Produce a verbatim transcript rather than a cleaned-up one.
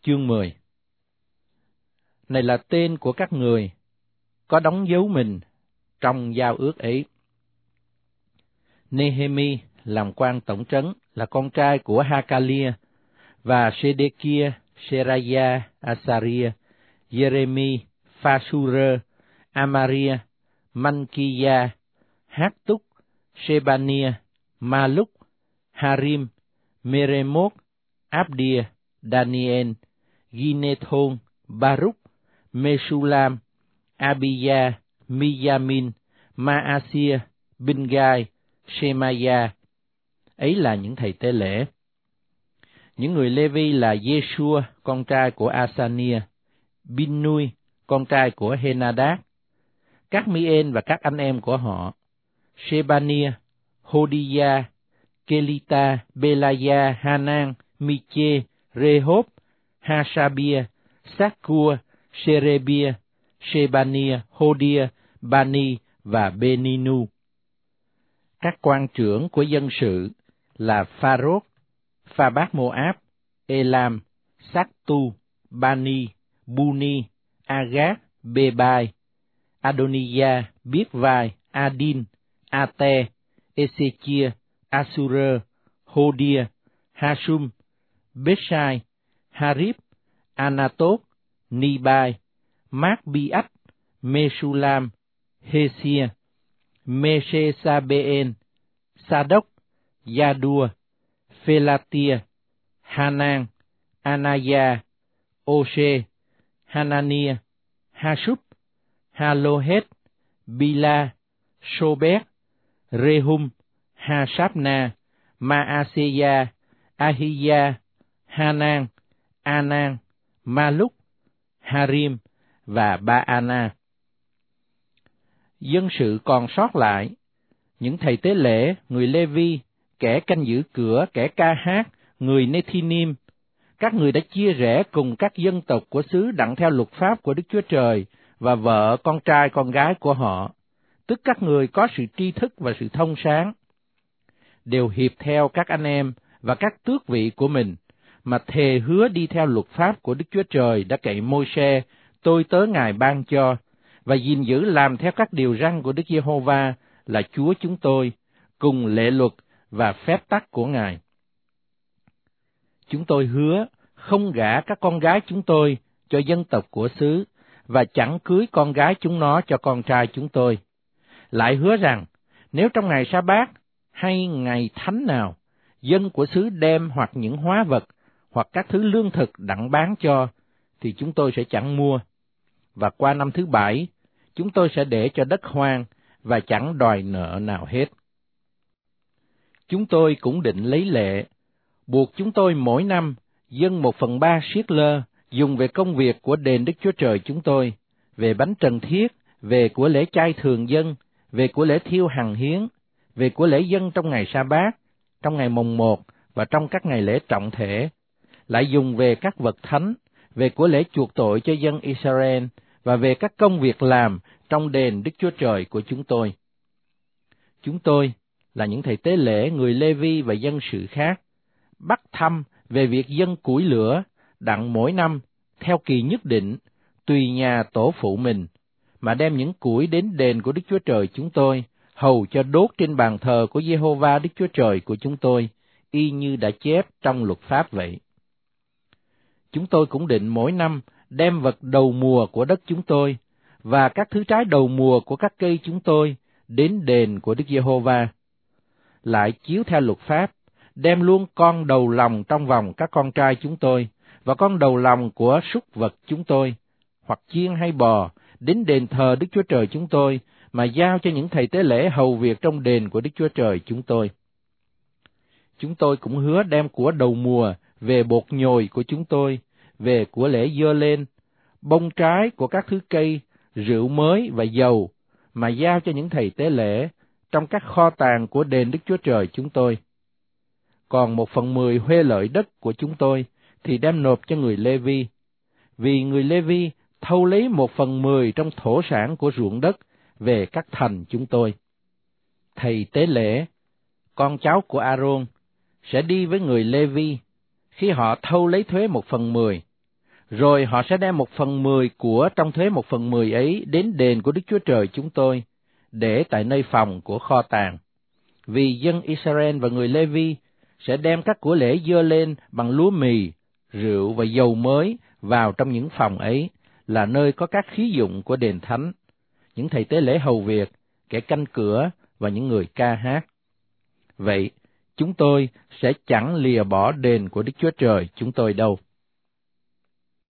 Chương mười. Này là tên của các người có đóng dấu mình trong giao ước ấy. Nehemi làm quan tổng trấn, là con trai của Hakalia, và Sedekia, Seraya, Asaria, Jeremi, Phasure, Amaria, Mankiya, Hattúc, Shebania, Maluk, Harim, Meremot, Abdia, Daniel, Ginethon, Baruch, Mesulam, Abiya, Miyamin, Maasia, Bingai, Shemaya. Ấy là những thầy tế lễ. Những người Lê-vi là Giê-xua, con trai của Asania, Binnui, con trai của Henadad, các Mi-ên và các anh em của họ, Shebania, Hodiya, Kelita, Belaya, Hanan, Miche, Rehob, Hashabia, Sakkua, Sherebia, Shebania, Hodia, Bani và Beninu. Các quan trưởng của dân sự là Pharod, Pha-bát Mô-áp, Elam, Sắc-tu, Bani, Buni, Agag, Bebai, Adoniya, Biết-vai, Adin, Ate, Ezechia, Asur, Hodia, Hasum, Beshai, Harib, Anatot, Nibai, Mác-bi-ách, Mesulam, Hesia, Mesesabeen, Sadok, Yadua, Phelatia, Hanan, Anaya, Ose, Hanania, Hasub, Halohet, Bila, Sobet, Rehum, Hasabna, Maaseya, Ahiya, Hanan, Anan, Maluk, Harim và Baana. Dân sự còn sót lại, những thầy tế lễ, người Lê-vi, kẻ canh giữ cửa, kẻ ca hát, người Nethinim, các người đã chia rẽ cùng các dân tộc của xứ đặng theo luật pháp của Đức Chúa Trời và vợ, con trai, con gái của họ, tức các người có sự tri thức và sự thông sáng, đều hiệp theo các anh em và các tước vị của mình, mà thề hứa đi theo luật pháp của Đức Chúa Trời đã cậy Môi-se, tôi tớ Ngài ban cho, và gìn giữ làm theo các điều răn của Đức Giê-hô-va là Chúa chúng tôi, cùng lệ luật và phép tắc của Ngài. Chúng tôi hứa không gả các con gái chúng tôi cho dân tộc của xứ, và chẳng cưới con gái chúng nó cho con trai chúng tôi. Lại hứa rằng, nếu trong ngày sa-bát hay ngày thánh nào, dân của xứ đem hoặc những hóa vật, hoặc các thứ lương thực đặng bán cho, thì chúng tôi sẽ chẳng mua. Và qua năm thứ bảy, chúng tôi sẽ để cho đất hoang, và chẳng đòi nợ nào hết. Chúng tôi cũng định lấy lệ, buộc chúng tôi mỗi năm dâng một phần ba siết lơ, dùng về công việc của đền Đức Chúa Trời chúng tôi, về bánh trần thiết, về của lễ chay thường dân, về của lễ thiêu hằng hiến, về của lễ dân trong ngày sa-bát, trong ngày mồng một và trong các ngày lễ trọng thể, lại dùng về các vật thánh, về của lễ chuộc tội cho dân Israel, và về các công việc làm trong đền Đức Chúa Trời của chúng tôi. Chúng tôi là những thầy tế lễ, người Lê-vi và dân sự khác, bắt thăm về việc dâng củi lửa, đặng mỗi năm, theo kỳ nhất định, tùy nhà tổ phụ mình, mà đem những củi đến đền của Đức Chúa Trời chúng tôi, hầu cho đốt trên bàn thờ của Giê-hô-va Đức Chúa Trời của chúng tôi, y như đã chép trong luật pháp vậy. Chúng tôi cũng định mỗi năm đem vật đầu mùa của đất chúng tôi, và các thứ trái đầu mùa của các cây chúng tôi, đến đền của Đức Giê-hô-va. Lại chiếu theo luật pháp, đem luôn con đầu lòng trong vòng các con trai chúng tôi, và con đầu lòng của súc vật chúng tôi, hoặc chiên hay bò, đến đền thờ Đức Chúa Trời chúng tôi, mà giao cho những thầy tế lễ hầu việc trong đền của Đức Chúa Trời chúng tôi. Chúng tôi cũng hứa đem của đầu mùa về bột nhồi của chúng tôi, về của lễ dơ lên, bông trái của các thứ cây, rượu mới và dầu, mà giao cho những thầy tế lễ trong các kho tàng của đền Đức Chúa Trời chúng tôi. Còn một phần mười huê lợi đất của chúng tôi thì đem nộp cho người Lê-vi, vì người Lê-vi thâu lấy một phần mười trong thổ sản của ruộng đất về các thành chúng tôi. Thầy tế lễ, con cháu của A-rôn, sẽ đi với người Lê-vi khi họ thâu lấy thuế một phần mười, Rồi họ sẽ đem một phần mười của trong thuế một phần mười ấy đến đền của Đức Chúa Trời chúng tôi, để tại nơi phòng của kho tàng. Vì dân Israel và người Lê-vi sẽ đem các của lễ dơ lên bằng lúa mì, rượu và dầu mới vào trong những phòng ấy, là nơi có các khí dụng của đền thánh, những thầy tế lễ hầu việc, kẻ canh cửa và những người ca hát. Vậy, chúng tôi sẽ chẳng lìa bỏ đền của Đức Chúa Trời chúng tôi đâu.